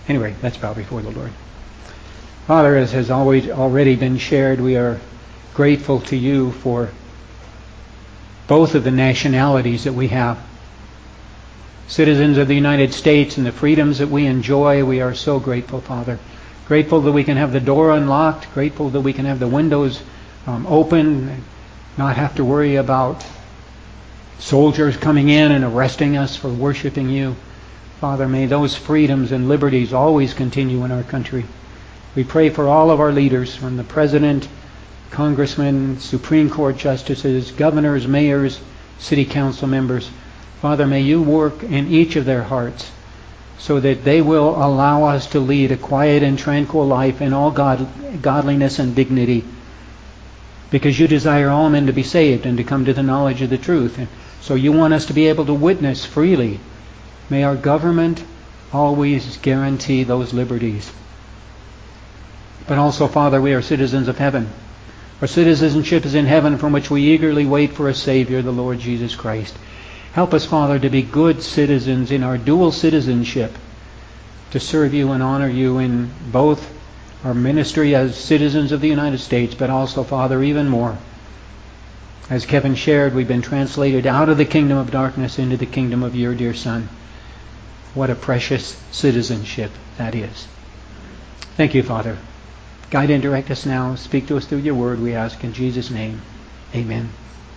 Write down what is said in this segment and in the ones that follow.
Anyway, let's bow before the Lord. Father, as has already been shared, we are grateful to you for both of the nationalities that we have. Citizens of the United States and the freedoms that we enjoy, we are so grateful, Father. Grateful that we can have the door unlocked, grateful that we can have the windows open, and not have to worry about soldiers coming in and arresting us for worshiping you. Father, may those freedoms and liberties always continue in our country. We pray for all of our leaders, from the President, Congressmen, Supreme Court Justices, governors, mayors, city council members. Father, may you work in each of their hearts so that they will allow us to lead a quiet and tranquil life in all godliness and dignity, because you desire all men to be saved and to come to the knowledge of the truth. And so you want us to be able to witness freely. May our government always guarantee those liberties. But also, Father, we are citizens of heaven. Our citizenship is in heaven, from which we eagerly wait for a Savior, the Lord Jesus Christ. Help us, Father, to be good citizens in our dual citizenship, to serve you and honor you in both our ministry as citizens of the United States, but also, Father, even more. As Kevin shared, we've been translated out of the kingdom of darkness into the kingdom of your dear Son. What a precious citizenship that is. Thank you, Father. Guide and direct us now. Speak to us through your word, we ask in Jesus' name. Amen.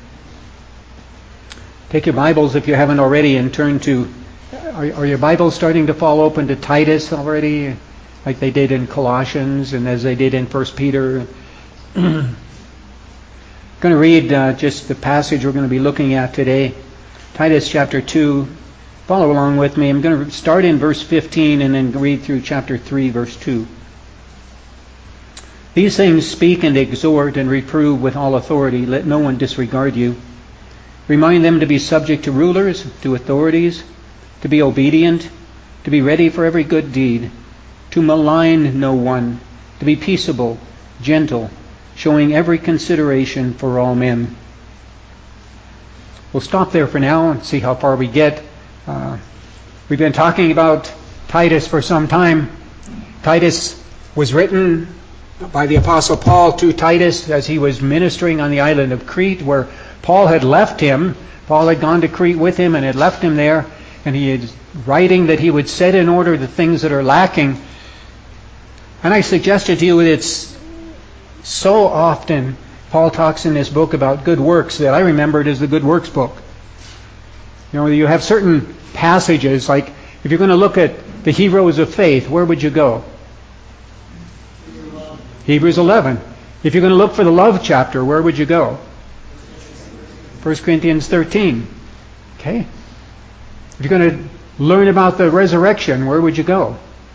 Take your Bibles, if you haven't already, and turn to... Are your Bibles starting to fall open to Titus already, like they did in Colossians and as they did in 1 Peter? I'm going to read just the passage we're going to be looking at today. Titus chapter 2. Follow along with me. I'm going to start in verse 15 and then read through chapter 3, verse 2. These things speak and exhort and reprove with all authority. Let no one disregard you. Remind them to be subject to rulers, to authorities, to be obedient, to be ready for every good deed, to malign no one, to be peaceable, gentle, showing every consideration for all men. We'll stop there for now and see how far we get. We've been talking about Titus for some time. Titus was written by the Apostle Paul to Titus as he was ministering on the island of Crete, where Paul had left him. Paul had gone to Crete with him and had left him there, and he is writing that he would set in order the things that are lacking. And I suggested to you that it's so often Paul talks in this book about good works that I remember it as the good works book. You know, you have certain passages, like if you're going to look at the heroes of faith, where would you go? Hebrews 11. If you're going to look for the love chapter, where would you go? 1 Corinthians 13. Okay. If you're going to learn about the resurrection, where would you go?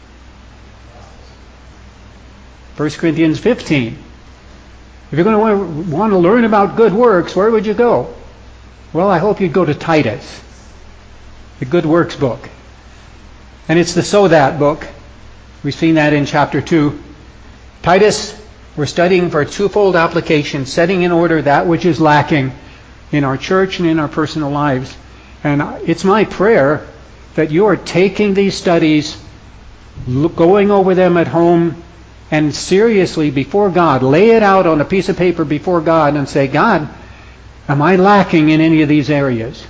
1 Corinthians 15. If you're going to want to learn about good works, where would you go? Well, I hope you'd go to Titus, the good works book. And it's the So That book. We've seen that in chapter 2. Titus, we're studying for a twofold application, setting in order that which is lacking in our church and in our personal lives. And it's my prayer that you are taking these studies, going over them at home, and seriously before God, lay it out on a piece of paper before God and say, God, am I lacking in any of these areas?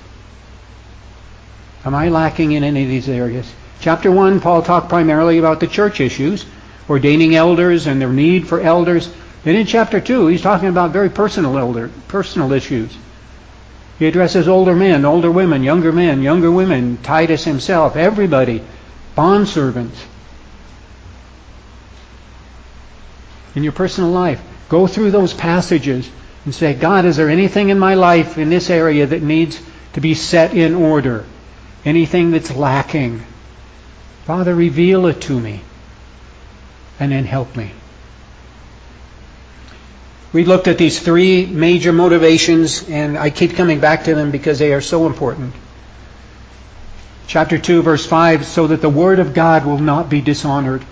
Am I lacking in any of these areas? Chapter 1, Paul talked primarily about the church issues, ordaining elders and their need for elders. Then in chapter 2, he's talking about very personal issues. He addresses older men, older women, younger women, Titus himself, everybody, bondservants. In your personal life, go through those passages and say, God, is there anything in my life in this area that needs to be set in order? Anything that's lacking? Father, reveal it to me. And then help me. We looked at these three major motivations, and I keep coming back to them because they are so important. Chapter 2, verse 5, so that the word of God will not be dishonored.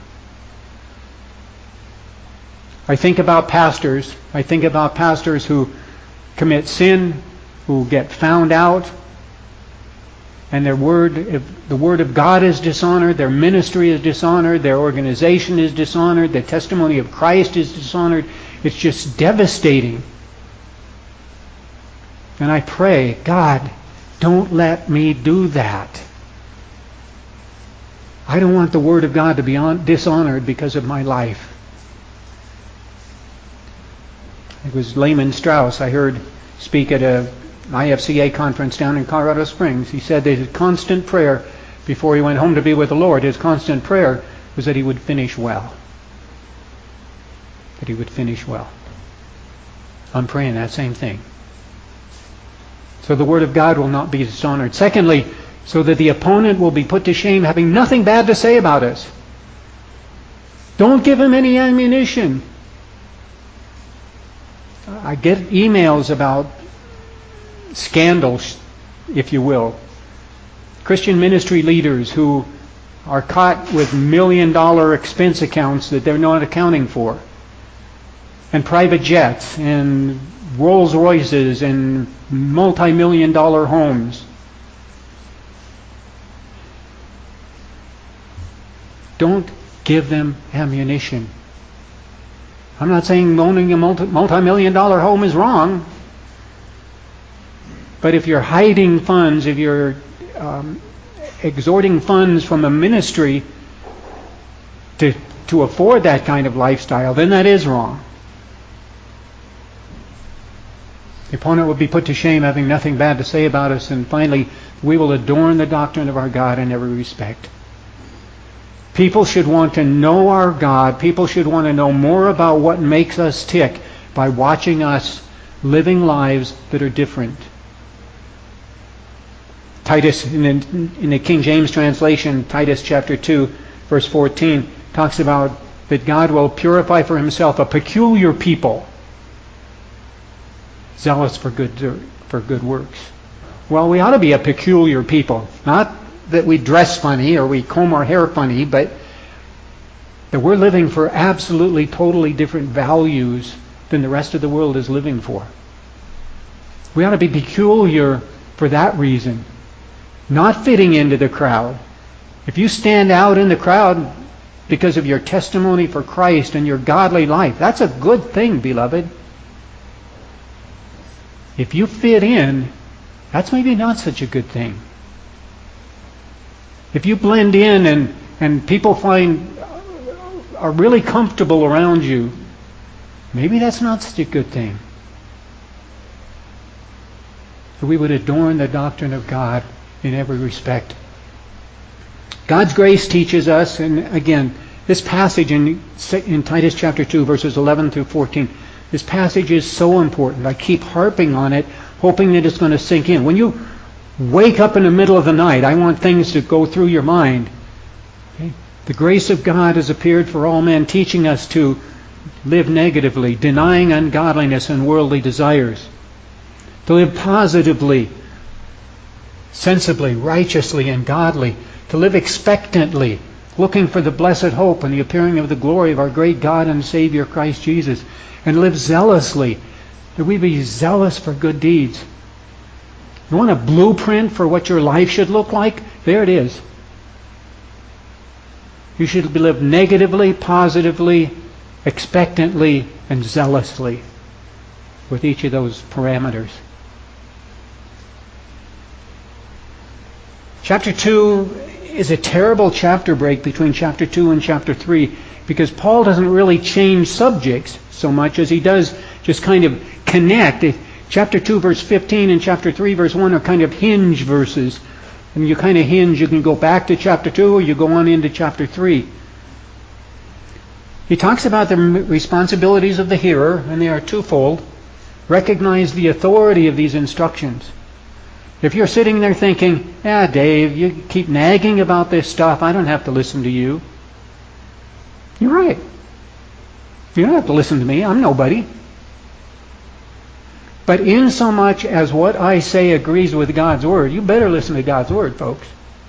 I think about pastors. I think about pastors who commit sin, who get found out, and the Word of God is dishonored, their ministry is dishonored, their organization is dishonored, the testimony of Christ is dishonored. It's just devastating. And I pray, God, don't let me do that. I don't want the Word of God to be dishonored because of my life. It was Lehman Strauss I heard speak at a IFCA conference down in Colorado Springs. He said that his constant prayer before he went home to be with the Lord, his constant prayer was that he would finish well. That he would finish well. I'm praying that same thing. So the Word of God will not be dishonored. Secondly, so that the opponent will be put to shame, having nothing bad to say about us. Don't give him any ammunition. I get emails about scandals, if you will. Christian ministry leaders who are caught with $1 million expense accounts that they're not accounting for. And private jets and Rolls Royces and multi-million-dollar homes. Don't give them ammunition. I'm not saying owning a multi-million-dollar home is wrong. But if you're hiding funds, if you're extorting funds from a ministry to afford that kind of lifestyle, then that is wrong. The opponent will be put to shame, having nothing bad to say about us. And finally, we will adorn the doctrine of our God in every respect. People should want to know our God. People should want to know more about what makes us tick by watching us living lives that are different. Titus, in the King James translation, Titus chapter 2, verse 14, talks about that God will purify for himself a peculiar people, zealous for good works. Well, we ought to be a peculiar people. Not that we dress funny or we comb our hair funny, but that we're living for absolutely, totally different values than the rest of the world is living for. We ought to be peculiar for that reason. Not fitting into the crowd. If you stand out in the crowd because of your testimony for Christ and your godly life, that's a good thing, beloved. If you fit in, that's maybe not such a good thing. If you blend in and people are really comfortable around you, maybe that's not such a good thing. So we would adorn the doctrine of God in every respect. God's grace teaches us, and again, this passage in Titus chapter 2, verses 11 through 14, this passage is so important. I keep harping on it, hoping that it's going to sink in. When you wake up in the middle of the night, I want things to go through your mind. Okay? The grace of God has appeared for all men, teaching us to live negatively, denying ungodliness and worldly desires, to live positively, sensibly, righteously, and godly, to live expectantly, looking for the blessed hope and the appearing of the glory of our great God and Savior Christ Jesus, and live zealously, that we be zealous for good deeds. You want a blueprint for what your life should look like? There it is. You should live negatively, positively, expectantly, and zealously with each of those parameters. Chapter 2 is a terrible chapter break between chapter 2 and chapter 3 because Paul doesn't really change subjects so much as he does just kind of connect. Chapter 2 verse 15 and chapter 3 verse 1 are kind of hinge verses. And you kind of hinge, you can go back to chapter 2 or you go on into chapter 3. He talks about the responsibilities of the hearer, and they are twofold. Recognize the authority of these instructions. If you're sitting there thinking, Dave, you keep nagging about this stuff, I don't have to listen to you. You're right. You don't have to listen to me. I'm nobody. But in so much as what I say agrees with God's Word, you better listen to God's Word, folks.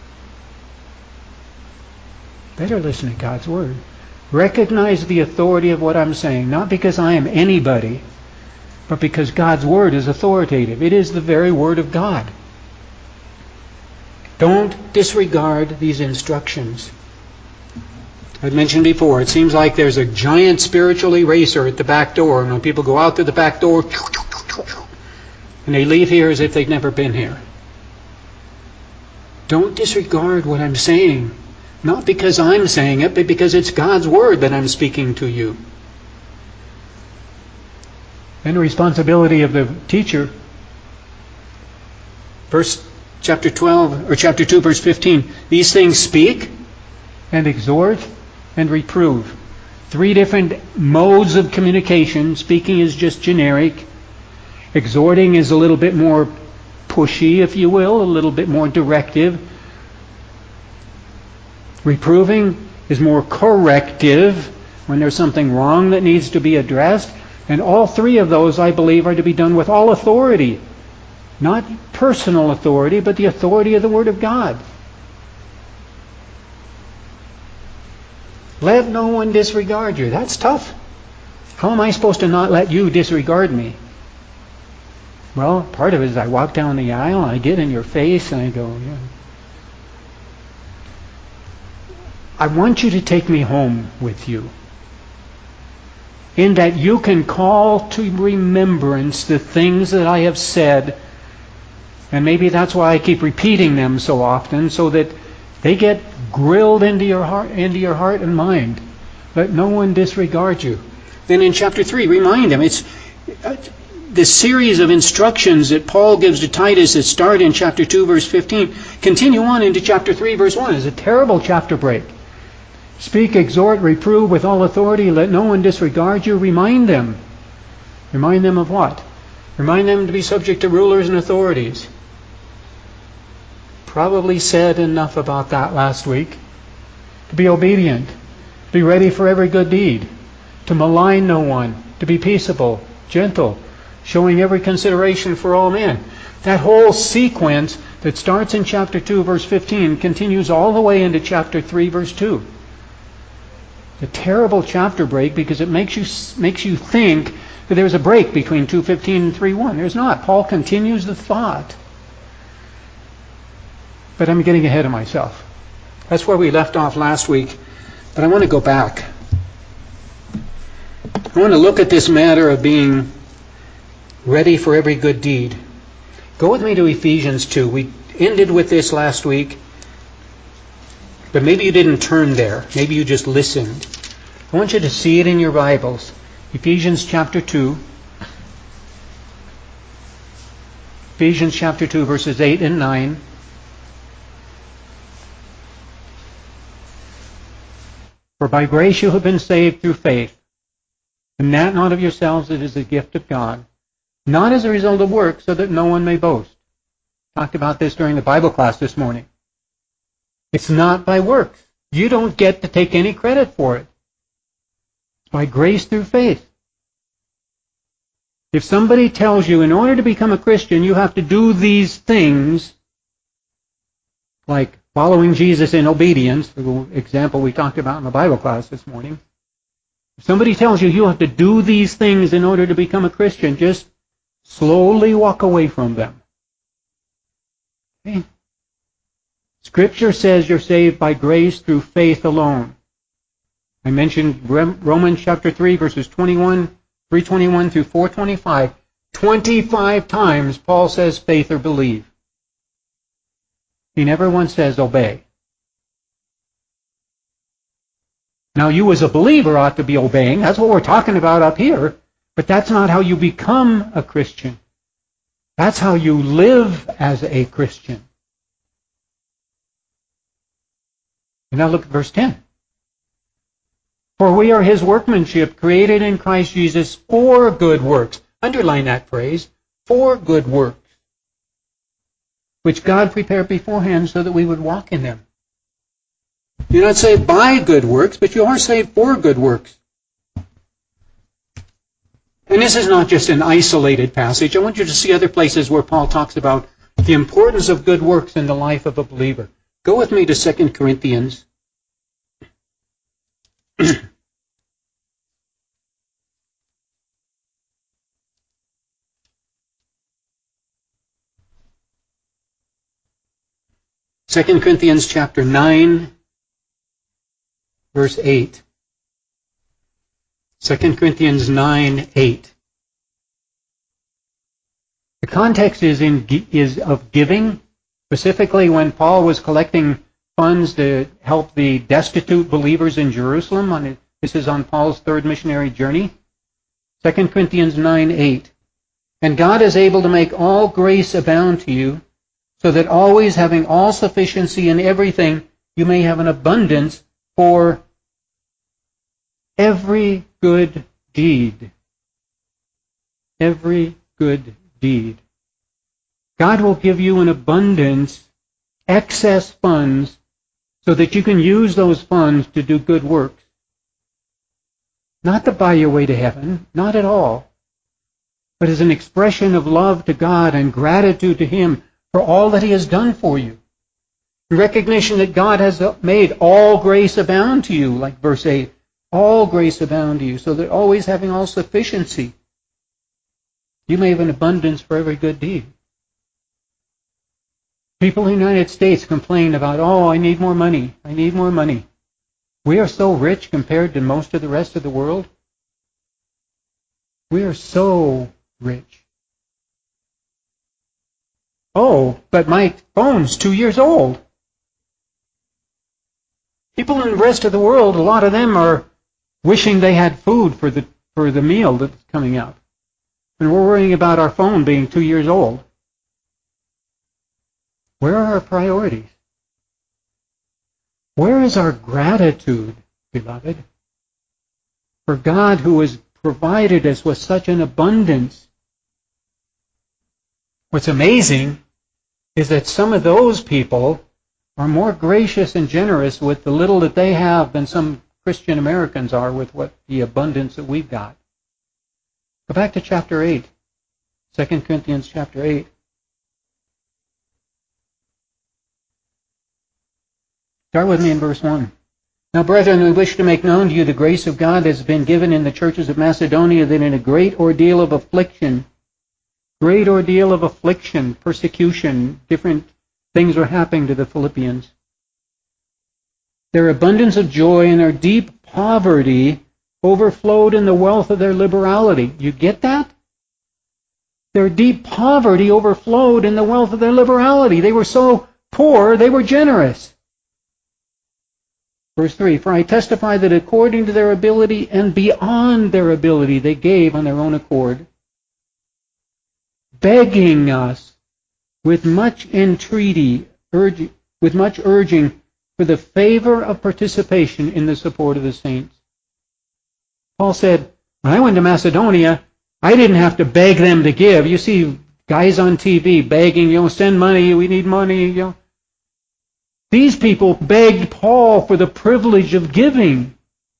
Better listen to God's Word. Recognize the authority of what I'm saying, not because I am anybody, but because God's Word is authoritative. It is the very Word of God. Don't disregard these instructions. I've mentioned before, it seems like there's a giant spiritual eraser at the back door, and when people go out through the back door, and they leave here as if they've never been here. Don't disregard what I'm saying. Not because I'm saying it, but because it's God's Word that I'm speaking to you. And the responsibility of the teacher, chapter 2, verse 15. These things speak and exhort and reprove. 3 different modes of communication. Speaking is just generic. Exhorting is a little bit more pushy, if you will, a little bit more directive. Reproving is more corrective when there's something wrong that needs to be addressed. And all 3 of those, I believe, are to be done with all authority. Not personal authority, but the authority of the Word of God. Let no one disregard you. That's tough. How am I supposed to not let you disregard me? Well, part of it is I walk down the aisle and I get in your face and I go, yeah. I want you to take me home with you, in that you can call to remembrance the things that I have said, and maybe that's why I keep repeating them so often, so that they get grilled into your heart and mind. Let no one disregard you. Then in chapter 3, remind them. It's the series of instructions that Paul gives to Titus that start in chapter 2, verse 15, continue on into chapter 3, verse 1. It's a terrible chapter break. Speak, exhort, reprove with all authority. Let no one disregard you. Remind them. Remind them of what? Remind them to be subject to rulers and authorities. Probably said enough about that last week. To be obedient. To be ready for every good deed. To malign no one. To be peaceable, gentle, showing every consideration for all men. That whole sequence that starts in chapter 2, verse 15, continues all the way into chapter 3, verse 2. A terrible chapter break because it makes you think that there's a break between 2:15 and 3:1. There's not. Paul continues the thought. But I'm getting ahead of myself. That's where we left off last week. But I want to go back. I want to look at this matter of being ready for every good deed. Go with me to Ephesians 2. We ended with this last week. But maybe you didn't turn there. Maybe you just listened. I want you to see it in your Bibles. Ephesians chapter 2. Ephesians chapter 2, verses 8 and 9. For by grace you have been saved through faith, and that not of yourselves, it is a gift of God, not as a result of works, so that no one may boast. Talked about this during the Bible class this morning. It's not by works. You don't get to take any credit for it. It's by grace through faith. If somebody tells you in order to become a Christian you have to do these things, like following Jesus in obedience, the example we talked about in the Bible class this morning, if somebody tells you you have to do these things in order to become a Christian, just slowly walk away from them. Okay? Scripture says you're saved by grace through faith alone. I mentioned Romans chapter 3, verses 321 through 425. 25 times Paul says faith or believe. He never once says obey. Now you as a believer ought to be obeying. That's what we're talking about up here. But that's not how you become a Christian. That's how you live as a Christian. And now look at verse 10. For we are His workmanship, created in Christ Jesus for good works. Underline that phrase, for good works, which God prepared beforehand so that we would walk in them. You're not saved by good works, but you are saved for good works. And this is not just an isolated passage. I want you to see other places where Paul talks about the importance of good works in the life of a believer. Go with me to 2 Corinthians. 2 2 Corinthians chapter 9, verse 8. 2 Corinthians 9:8. The context is of giving, specifically when Paul was collecting funds to help the destitute believers in Jerusalem. This is on Paul's third missionary journey. 2 Corinthians 9:8. And God is able to make all grace abound to you, so that always having all sufficiency in everything, you may have an abundance for every good deed. Every good deed. God will give you an abundance, excess funds, so that you can use those funds to do good works. Not to buy your way to heaven, not at all, but as an expression of love to God and gratitude to Him for all that He has done for you. In recognition that God has made all grace abound to you, like verse 8, all grace abound to you, so that always having all sufficiency, you may have an abundance for every good deed. People in the United States complain about, I need more money. I need more money. We are so rich compared to most of the rest of the world. We are so rich. Oh, but my phone's 2 years old. People in the rest of the world, a lot of them are wishing they had food for the meal that's coming up. And we're worrying about our phone being 2 years old. Where are our priorities? Where is our gratitude, beloved, for God who has provided us with such an abundance? What's amazing is that some of those people are more gracious and generous with the little that they have than some Christian Americans are with the abundance that we've got. Go back to chapter 8, 2 Corinthians chapter 8. Start with me in verse 1. Now, brethren, we wish to make known to you the grace of God that has been given in the churches of Macedonia, that in a great ordeal of affliction, persecution, different things were happening to the Philippians. Their abundance of joy and their deep poverty overflowed in the wealth of their liberality. You get that? Their deep poverty overflowed in the wealth of their liberality. They were so poor, they were generous. Verse 3, for I testify that according to their ability and beyond their ability, they gave on their own accord, begging us with much entreaty, with much urging for the favor of participation in the support of the saints. Paul said, when I went to Macedonia, I didn't have to beg them to give. You see guys on TV begging, send money, we need money, These people begged Paul for the privilege of giving.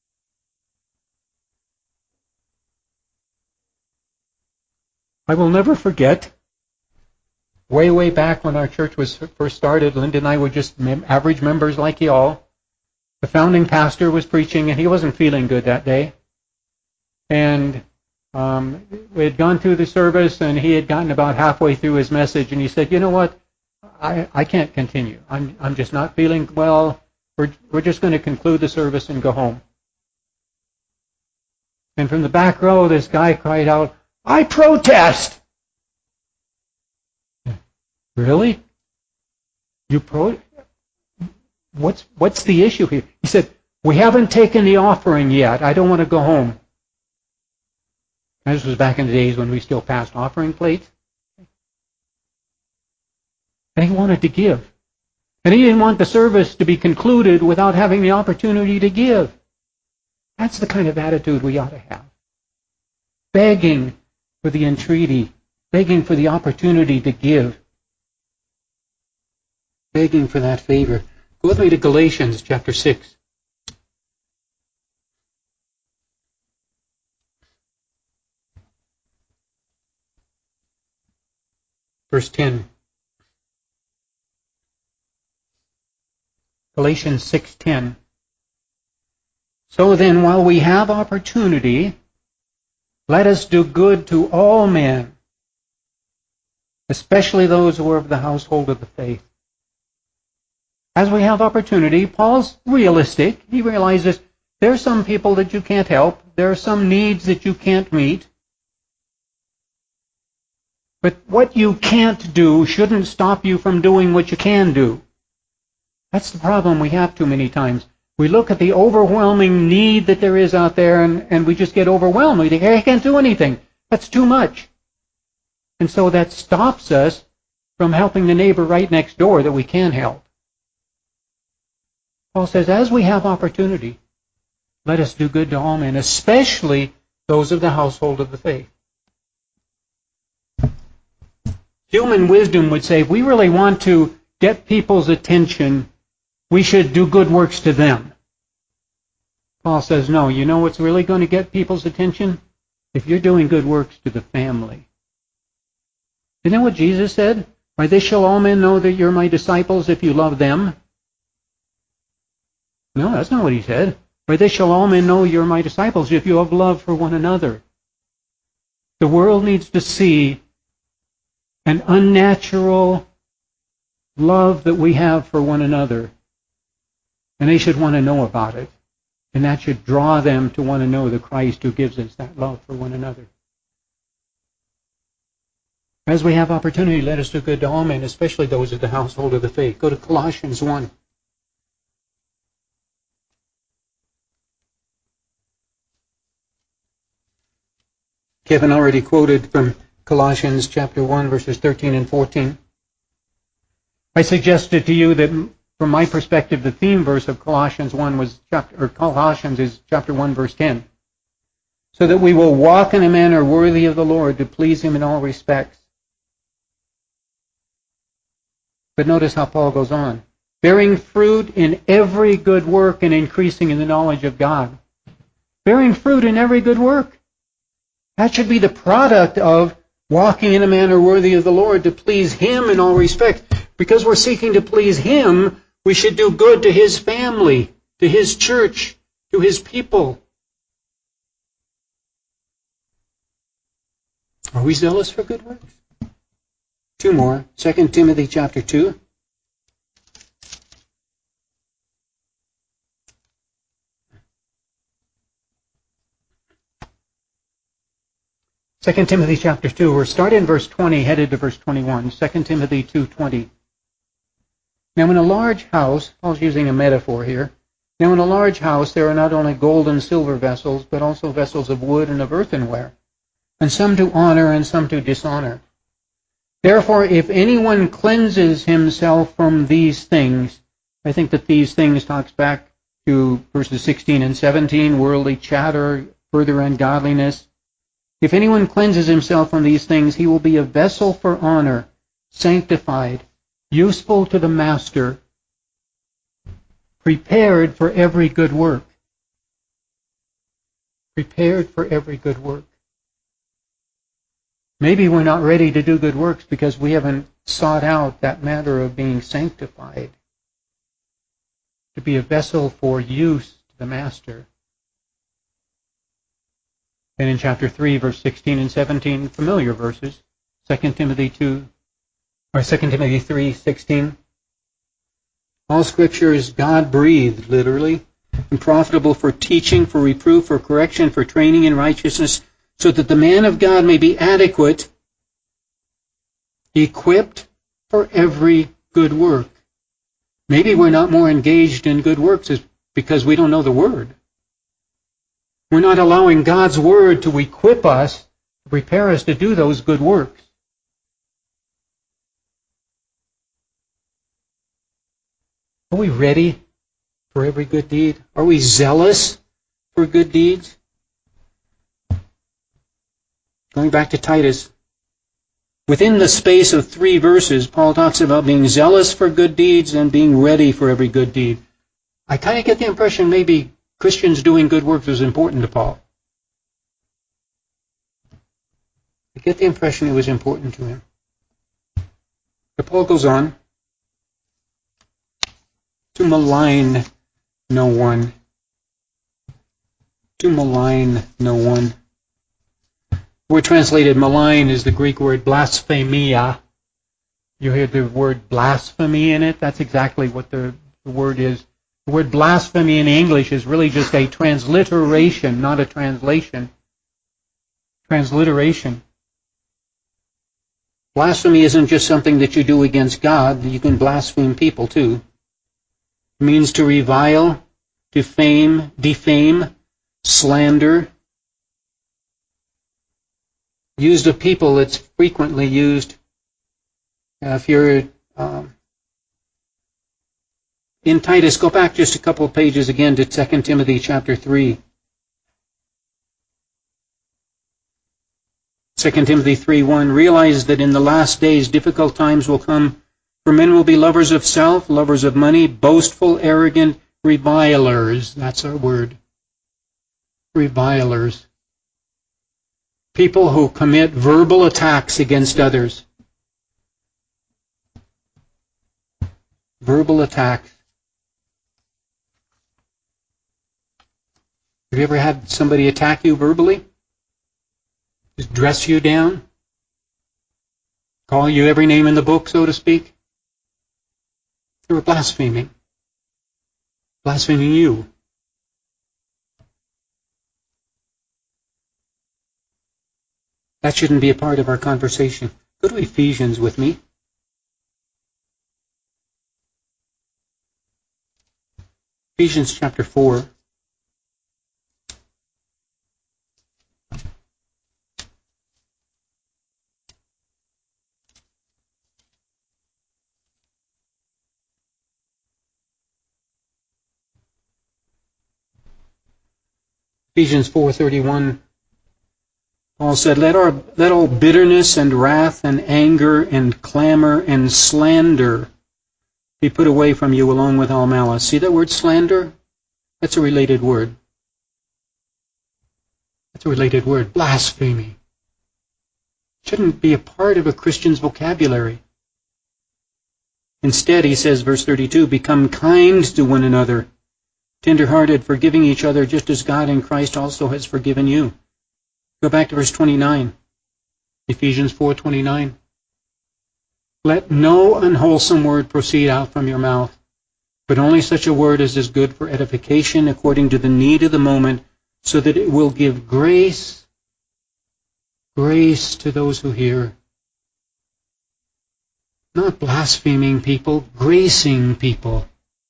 I will never forget, way back when our church was first started, Linda and I were just average members like you all. The founding pastor was preaching, and he wasn't feeling good that day. And we had gone through the service, and he had gotten about halfway through his message, and he said, you know what? I can't continue. I'm just not feeling well. We're just going to conclude the service and go home. And from the back row, this guy cried out, I protest! Really? What's the issue here? He said, we haven't taken the offering yet. I don't want to go home. And this was back in the days when we still passed offering plates. And he wanted to give. And he didn't want the service to be concluded without having the opportunity to give. That's the kind of attitude we ought to have. Begging for the entreaty, begging for the opportunity to give, begging for that favor. Go with me to Galatians chapter 6. Verse 10. Galatians 6:10. So then, while we have opportunity, let us do good to all men, especially those who are of the household of the faith. As we have opportunity, Paul's realistic. He realizes there are some people that you can't help. There are some needs that you can't meet. But what you can't do shouldn't stop you from doing what you can do. That's the problem we have too many times. We look at the overwhelming need that there is out there and we just get overwhelmed. We think, hey, I can't do anything. That's too much. And so that stops us from helping the neighbor right next door that we can help. Paul says, as we have opportunity, let us do good to all men, especially those of the household of the faith. Human wisdom would say, if we really want to get people's attention, we should do good works to them. Paul says, no, you know what's really going to get people's attention? If you're doing good works to the family. Isn't that what Jesus said? By this shall all men know that you're my disciples if you love them. No, that's not what he said. By this shall all men know you're my disciples if you have love for one another. The world needs to see an unnatural love that we have for one another. And they should want to know about it. And that should draw them to want to know the Christ who gives us that love for one another. As we have opportunity, let us do good to all men, especially those of the household of the faith. Go to Colossians 1. Kevin already quoted from Colossians chapter 1, verses 13 and 14. I suggested to you that from my perspective, the theme verse of Colossians is chapter 1, verse 10. So that we will walk in a manner worthy of the Lord to please Him in all respects. But notice how Paul goes on. Bearing fruit in every good work and increasing in the knowledge of God. Bearing fruit in every good work. That should be the product of walking in a manner worthy of the Lord to please Him in all respects. Because we're seeking to please Him, we should do good to His family, to His church, to His people. Are we zealous for good works? Two more. 2 Timothy chapter 2. Second Timothy chapter 2. We're starting in verse 20, headed to verse 21. 2 Timothy 2:20. Now in a large house, Paul's using a metaphor here. Now in a large house there are not only gold and silver vessels, but also vessels of wood and of earthenware, and some to honor and some to dishonor. Therefore, if anyone cleanses himself from these things, I think that these things talks back to verses 16 and 17, worldly chatter, further ungodliness. If anyone cleanses himself from these things, he will be a vessel for honor, sanctified, useful to the master, prepared for every good work. Prepared for every good work. Maybe we're not ready to do good works because we haven't sought out that matter of being sanctified, to be a vessel for use to the master. And in chapter 3, verse 16 and 17, familiar verses, 2 Timothy 3:16. All Scripture is God-breathed, literally, and profitable for teaching, for reproof, for correction, for training in righteousness, so that the man of God may be adequate, equipped for every good work. Maybe we're not more engaged in good works because we don't know the Word. We're not allowing God's Word to equip us, to prepare us to do those good works. Are we ready for every good deed? Are we zealous for good deeds? Going back to Titus, within the space of 3 verses, Paul talks about being zealous for good deeds and being ready for every good deed. I kind of get the impression maybe Christians doing good works was important to Paul. I get the impression it was important to him. But Paul goes on to malign no one. To malign no one. The word translated malign is the Greek word blasphemia. You hear the word blasphemy in it. That's exactly what the the word is. The word blasphemy in English is really just a transliteration, not a translation. Transliteration. Blasphemy isn't just something that you do against God. You can blaspheme people too. It means to revile, defame, slander. Used of people, it's frequently used. If you're in Titus, go back just a couple of pages again to 2 Timothy chapter 3. 2 Timothy 3:1, realize that in the last days difficult times will come, for men will be lovers of self, lovers of money, boastful, arrogant, revilers. That's our word. Revilers. People who commit verbal attacks against others. Verbal attacks. Have you ever had somebody attack you verbally? Just dress you down? Call you every name in the book, so to speak? They were blaspheming. Blaspheming you. That shouldn't be a part of our conversation. Go to Ephesians with me. Ephesians chapter 4. Ephesians 4:31, Paul said, let all bitterness and wrath and anger and clamor and slander be put away from you along with all malice. See that word slander? That's a related word. That's a related word. Blasphemy. Shouldn't be a part of a Christian's vocabulary. Instead, he says, verse 32, become kind to one another, tender-hearted, forgiving each other, just as God in Christ also has forgiven you. Go back to verse 29. Ephesians 4:29. Let no unwholesome word proceed out from your mouth, but only such a word as is good for edification according to the need of the moment, so that it will give grace to those who hear. Not blaspheming people, gracing people.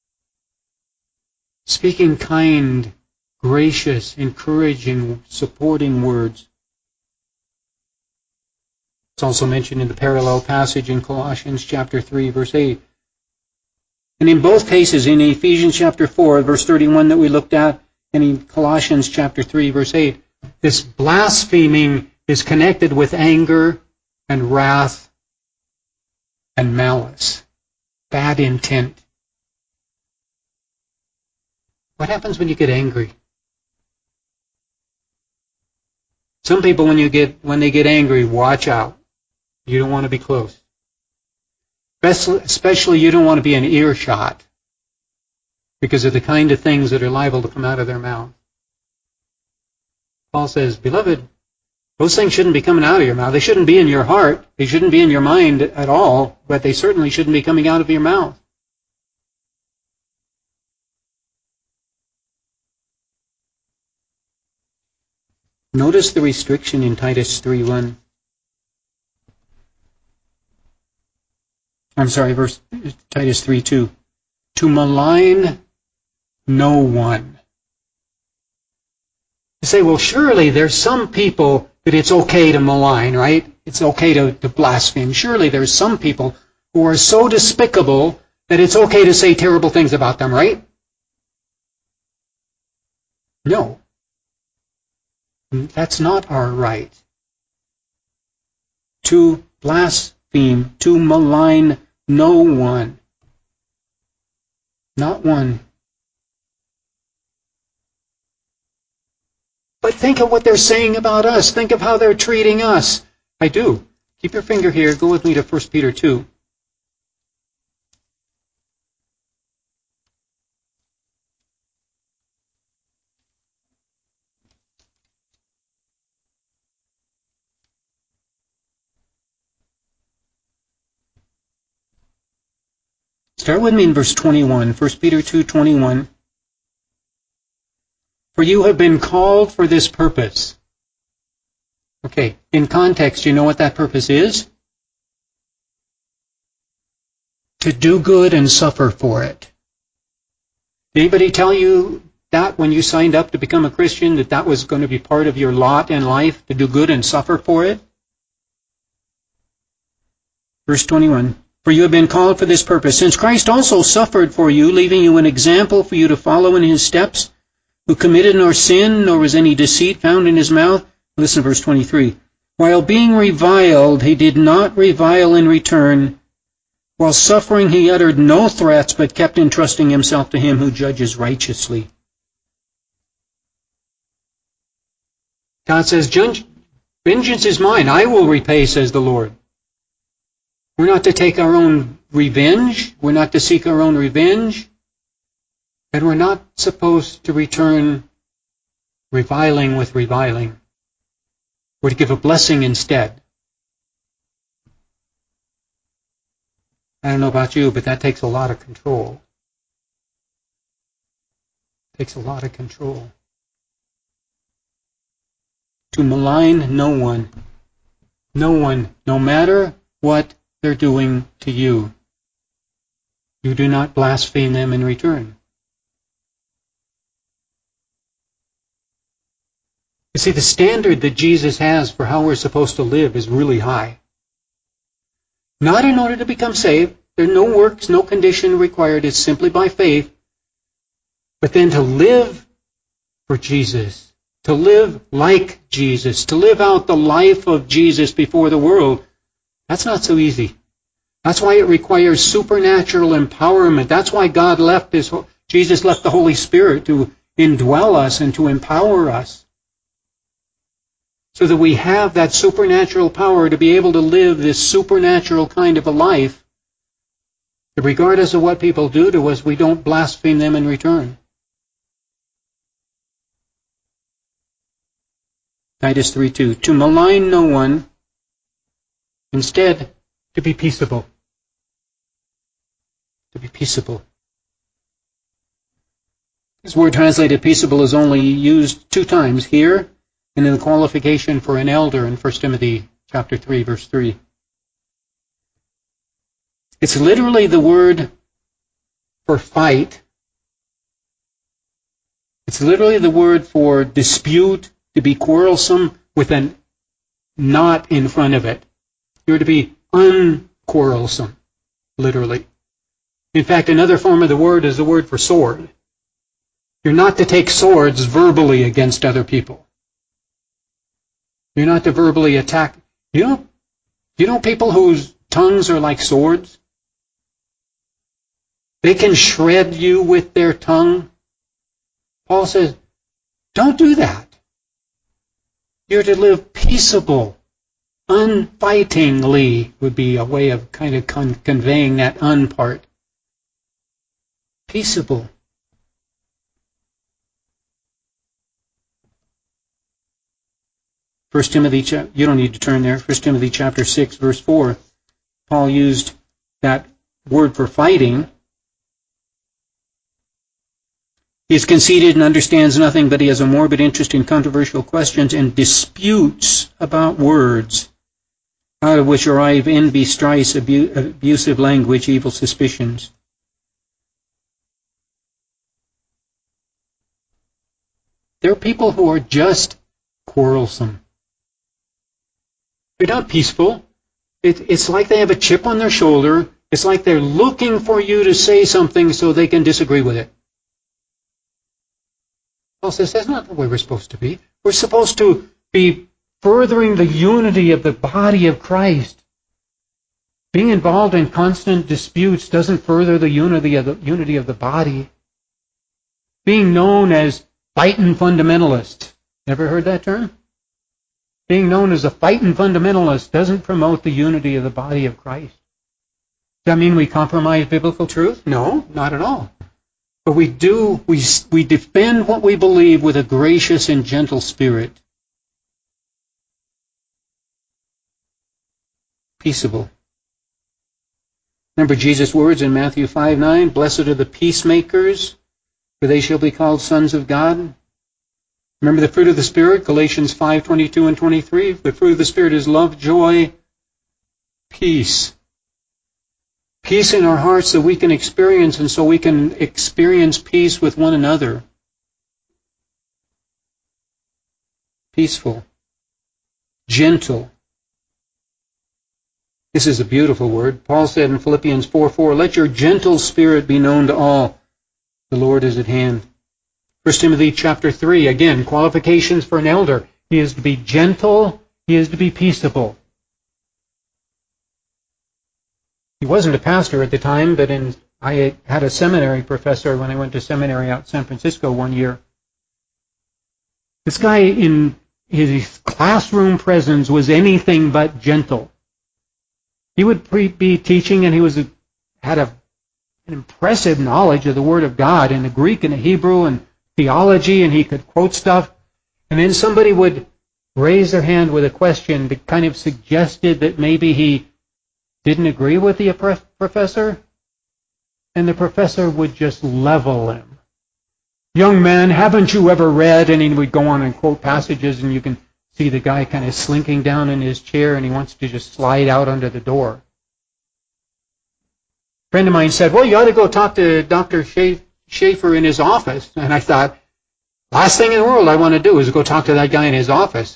Speaking kind, gracious, encouraging, supporting words. It's also mentioned in the parallel passage in Colossians chapter 3, verse 8. And in both cases, in Ephesians chapter 4, verse 31 that we looked at, and in Colossians chapter 3, verse 8, this blaspheming is connected with anger and wrath and malice, bad intent. What happens when you get angry? Some people, when they get angry, watch out. You don't want to be close. Especially you don't want to be in earshot because of the kind of things that are liable to come out of their mouth. Paul says, beloved, those things shouldn't be coming out of your mouth. They shouldn't be in your heart. They shouldn't be in your mind at all, but they certainly shouldn't be coming out of your mouth. Notice the restriction in Titus 3:1. Titus 3:2. To malign no one. You say, well, surely there's some people that it's okay to malign, right? It's okay to blaspheme. Surely there's some people who are so despicable that it's okay to say terrible things about them, right? No. That's not our right. To blaspheme, to malign no one. Not one. But think of what they're saying about us. Think of how they're treating us. I do. Keep your finger here. Go with me to 1 Peter 2. Start with me in verse 21, 1 Peter 2:21. For you have been called for this purpose. Okay, in context, you know what that purpose is? To do good and suffer for it. Did anybody tell you that when you signed up to become a Christian, that was going to be part of your lot in life, to do good and suffer for it? Verse 21. For you have been called for this purpose, since Christ also suffered for you, leaving you an example for you to follow in his steps, who committed nor sin, nor was any deceit found in his mouth. Listen to verse 23. While being reviled, he did not revile in return. While suffering, he uttered no threats, but kept entrusting himself to him who judges righteously. God says, vengeance is mine, I will repay, says the Lord. We're not to take our own revenge. We're not to seek our own revenge. And we're not supposed to return reviling with reviling. We're to give a blessing instead. I don't know about you, but that takes a lot of control. It takes a lot of control. To malign no one, no matter what they're doing to you, you do not blaspheme them in return. You see, the standard that Jesus has for how we're supposed to live is really high. Not in order to become saved. There are no works, no condition required. It's simply by faith. But then to live for Jesus, to live like Jesus, to live out the life of Jesus before the world, that's not so easy. That's why it requires supernatural empowerment. That's why Jesus left the Holy Spirit to indwell us and to empower us, so that we have that supernatural power to be able to live this supernatural kind of a life, that regardless of what people do to us, we don't blaspheme them in return. Titus 3:2, to malign no one, instead to be peaceable. To be peaceable. This word translated peaceable is only used 2 times here, and in the qualification for an elder in 1 Timothy chapter 3, verse 3. It's literally the word for fight. It's literally the word for dispute, to be quarrelsome with a not in front of it. You're to be unquarrelsome, literally. In fact, another form of the word is the word for sword. You're not to take swords verbally against other people. You're not to verbally attack. You know people whose tongues are like swords? They can shred you with their tongue. Paul says, don't do that. You're to live peaceable, unfightingly would be a way of kind of conveying that un part. Peaceable. 1 Timothy, you don't need to turn there, 1 Timothy chapter 6, verse 4, Paul used that word for fighting. He is conceited and understands nothing, but he has a morbid interest in controversial questions and disputes about words, out of which arrive envy, strife, abusive language, evil suspicions. There are people who are just quarrelsome. They're not peaceful. It's like they have a chip on their shoulder. It's like they're looking for you to say something so they can disagree with it. Paul says that's not the way we're supposed to be. We're supposed to be furthering the unity of the body of Christ. Being involved in constant disputes doesn't further the unity of the body. Being known as fighting fundamentalists. Ever heard that term? Being known as a fighting fundamentalist doesn't promote the unity of the body of Christ. Does that mean we compromise biblical truth? No, not at all. But we defend what we believe with a gracious and gentle spirit. Peaceable. Remember Jesus' words in Matthew 5:9, "Blessed are the peacemakers, for they shall be called sons of God." Remember the fruit of the Spirit, Galatians 5:22 and 23. The fruit of the Spirit is love, joy, peace. Peace in our hearts that we can experience, and so we can experience peace with one another. Peaceful. Gentle. This is a beautiful word. Paul said in Philippians 4:4, "Let your gentle spirit be known to all. The Lord is at hand." 1 Timothy chapter 3, again, qualifications for an elder. He is to be gentle. He is to be peaceable. He wasn't a pastor at the time, but I had a seminary professor when I went to seminary out in San Francisco one year. This guy in his classroom presence was anything but gentle. He would be teaching, and he had an impressive knowledge of the Word of God in the Greek and the Hebrew and theology, and he could quote stuff. And then somebody would raise their hand with a question that kind of suggested that maybe he didn't agree with the professor, and the professor would just level him. "Young man, haven't you ever read?" And he would go on and quote passages, and you can see the guy kind of slinking down in his chair, and he wants to just slide out under the door. A friend of mine said, "Well, you ought to go talk to Dr. Schaefer in his office." And I thought, last thing in the world I want to do is go talk to that guy in his office.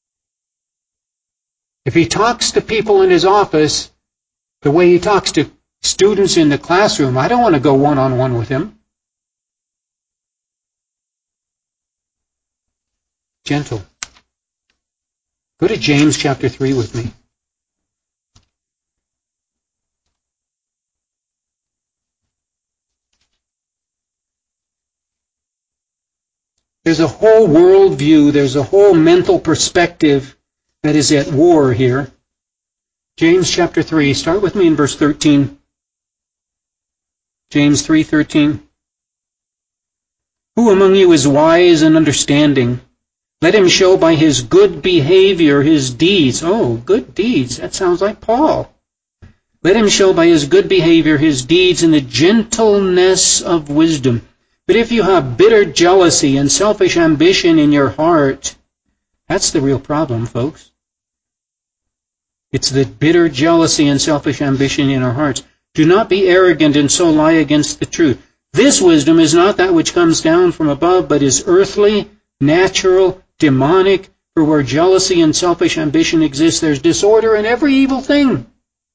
If he talks to people in his office the way he talks to students in the classroom, I don't want to go one-on-one with him. Gentle. Go to James chapter 3 with me. There's a whole worldview, there's a whole mental perspective that is at war here. James chapter 3, start with me in verse 13. James 3:13. "Who among you is wise and understanding? Let him show by his good behavior his deeds." Oh, good deeds. That sounds like Paul. "Let him show by his good behavior his deeds in the gentleness of wisdom. But if you have bitter jealousy and selfish ambition in your heart," that's the real problem, folks. It's the bitter jealousy and selfish ambition in our hearts. "Do not be arrogant and so lie against the truth. This wisdom is not that which comes down from above, but is earthly, natural, demonic. For where jealousy and selfish ambition exist, there's disorder in every evil thing."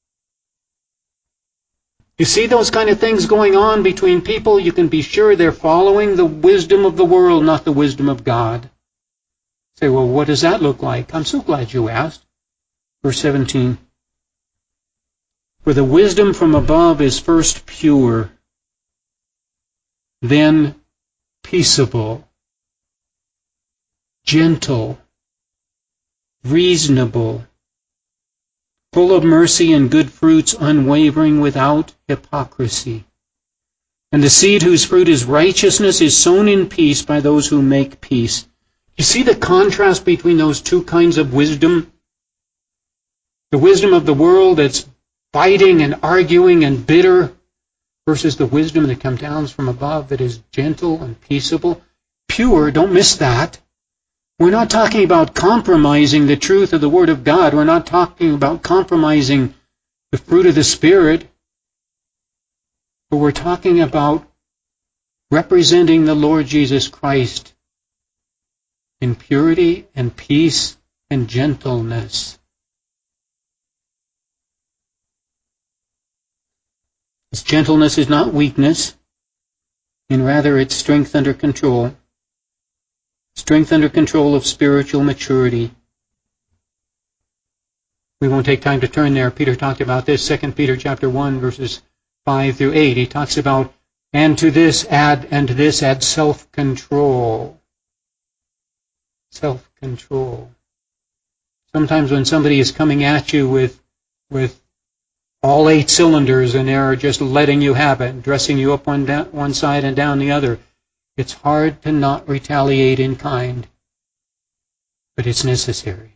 You see those kind of things going on between people, you can be sure they're following the wisdom of the world, not the wisdom of God. Say, well, what does that look like? I'm so glad you asked. Verse 17. "For the wisdom from above is first pure, then peaceable, gentle, reasonable, full of mercy and good fruits, unwavering, without hypocrisy. And the seed whose fruit is righteousness is sown in peace by those who make peace." You see the contrast between those two kinds of wisdom? The wisdom of the world that's fighting and arguing and bitter, versus the wisdom that comes down from above that is gentle and peaceable. Pure, don't miss that. We're not talking about compromising the truth of the Word of God. We're not talking about compromising the fruit of the Spirit. But we're talking about representing the Lord Jesus Christ in purity and peace and gentleness. This gentleness is not weakness, and rather it's strength under control. Strength under control of spiritual maturity. We won't take time to turn there. Peter talked about this, 2 Peter chapter 1, verses 5 through 8. He talks about, and to this add self-control. Self-control. Sometimes when somebody is coming at you with all 8 cylinders and they're just letting you have it, dressing you up one side and down the other, it's hard to not retaliate in kind, but it's necessary.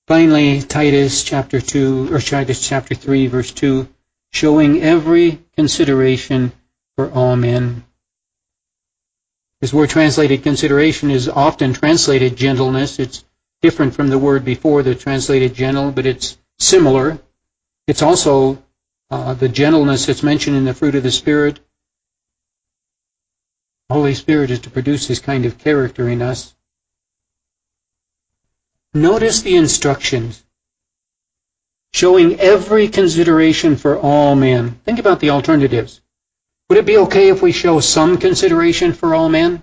Finally, Titus chapter 3, verse 2, showing every consideration for all men. This word translated consideration is often translated gentleness. It's different from the word before that translated gentle, but it's similar. It's also the gentleness that's mentioned in the fruit of the Spirit. The Holy Spirit is to produce this kind of character in us. Notice the instructions, showing every consideration for all men. Think about the alternatives. Would it be okay if we show some consideration for all men?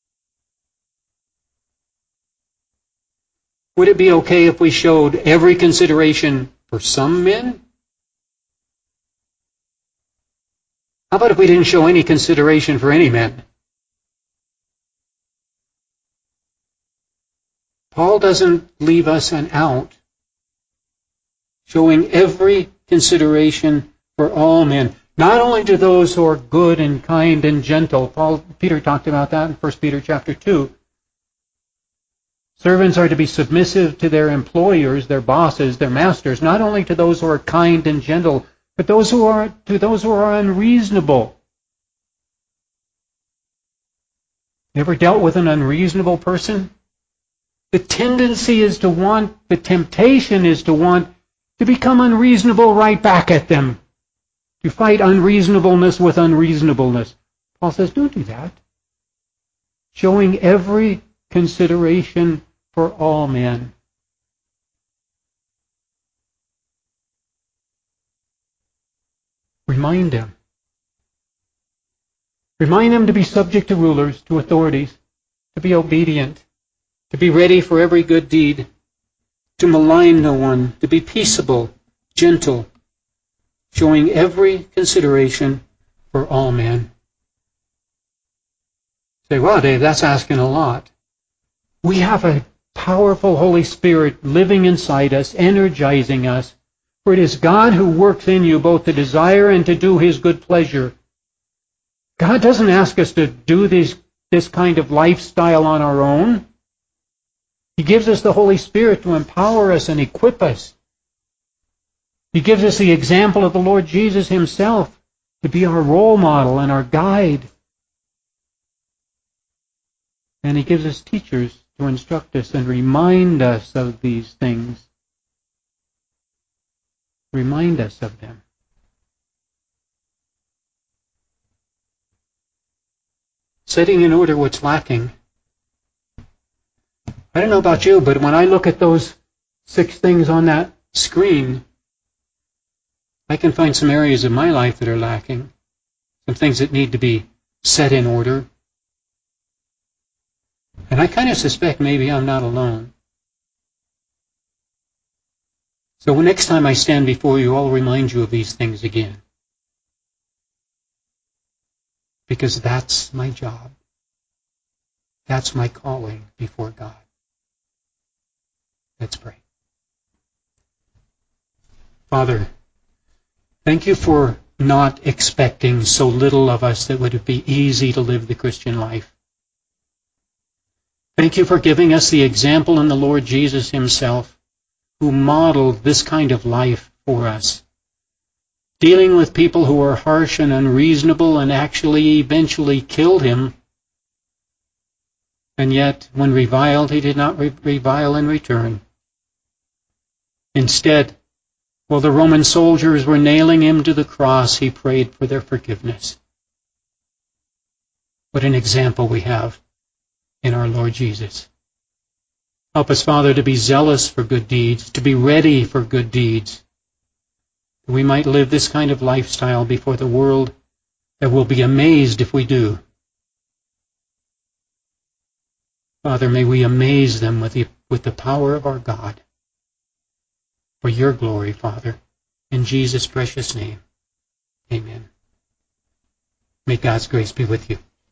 Would it be okay if we showed every consideration for some men? How about if we didn't show any consideration for any men? Paul doesn't leave us an out, showing every consideration for all men, not only to those who are good and kind and gentle. Peter talked about that in 1 Peter chapter 2. Servants are to be submissive to their employers, their bosses, their masters, not only to those who are kind and gentle, but to those who are unreasonable. You ever dealt with an unreasonable person? The temptation is to want to become unreasonable right back at them. To fight unreasonableness with unreasonableness. Paul says, don't do that. Showing every consideration for all men. Remind them. Remind them to be subject to rulers, to authorities, to be obedient, to be ready for every good deed, to malign no one, to be peaceable, gentle, showing every consideration for all men. Say, well, Dave, that's asking a lot. We have a powerful Holy Spirit living inside us, energizing us. For it is God who works in you both to desire and to do His good pleasure. God doesn't ask us to do this kind of lifestyle on our own. He gives us the Holy Spirit to empower us and equip us. He gives us the example of the Lord Jesus Himself to be our role model and our guide. And He gives us teachers to instruct us and remind us of these things. Remind us of them. Setting in order what's lacking. I don't know about you, but when I look at those 6 things on that screen, I can find some areas of my life that are lacking. Some things that need to be set in order. And I kind of suspect maybe I'm not alone. So next time I stand before you, I'll remind you of these things again. Because that's my job. That's my calling before God. Let's pray. Father, thank you for not expecting so little of us that would be easy to live the Christian life. Thank you for giving us the example in the Lord Jesus Himself, who modeled this kind of life for us. Dealing with people who were harsh and unreasonable and actually eventually killed Him. And yet, when reviled, He did not revile in return. Instead, while the Roman soldiers were nailing Him to the cross, He prayed for their forgiveness. What an example we have in our Lord Jesus. Help us, Father, to be zealous for good deeds, to be ready for good deeds, that we might live this kind of lifestyle before the world that will be amazed if we do. Father, may we amaze them with the power of our God. For your glory, Father, in Jesus' precious name. Amen. May God's grace be with you.